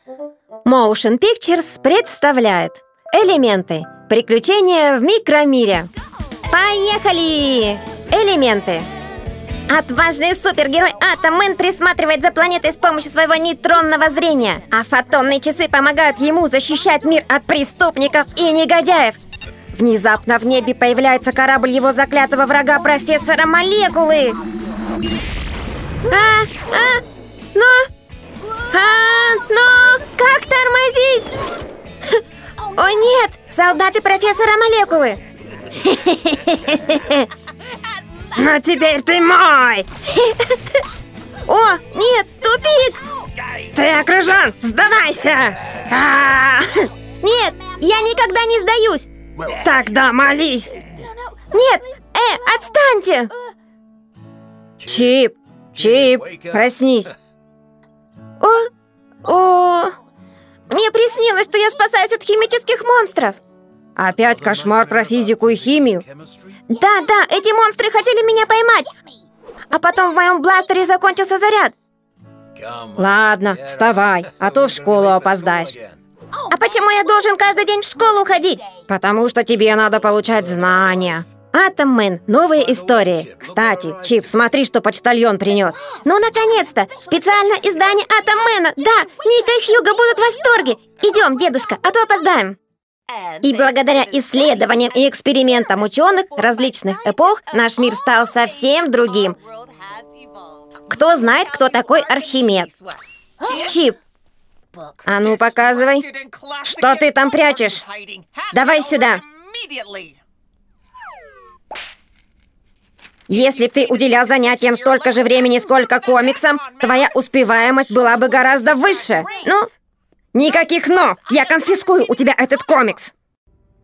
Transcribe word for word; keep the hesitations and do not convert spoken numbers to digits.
Motion Pictures представляет элементы. Приключения в микромире. Поехали! Элементы. Отважный супергерой Атом Мэн присматривает за планетой с помощью своего нейтронного зрения, а фотонные часы помогают ему защищать мир от преступников и негодяев. Внезапно в небе появляется корабль его заклятого врага, профессора Молекулы. А, а, но... А, но... Как тормозить? О нет, солдаты профессора Молекулы. Но теперь ты мой! О, нет, тупик! Ты окружен! Сдавайся! А-а-а! Нет, я никогда не сдаюсь! Тогда молись! Нет, э, отстаньте! Чип, Чип, проснись! О, о, мне приснилось, что я спасаюсь от химических монстров. Опять кошмар про физику и химию? Да, да, эти монстры хотели меня поймать. А потом в моем бластере закончился заряд. Ладно, вставай, а то в школу опоздаешь. А почему я должен каждый день в школу ходить? Потому что тебе надо получать знания. Атом Мэн, новые истории. Кстати, Чип, смотри, что почтальон принес. Ну, наконец-то! Специальное издание Атом Мэна. Да, Ника и Хьюго будут в восторге. Идем, дедушка, а то опоздаем. И благодаря исследованиям и экспериментам ученых различных эпох наш мир стал совсем другим. Кто знает, кто такой Архимед? Чип, а ну показывай. Что ты там прячешь? Давай сюда. Если б ты уделял занятиям столько же времени, сколько комиксам, твоя успеваемость была бы гораздо выше. Ну... Никаких «но». Я конфискую у тебя этот комикс.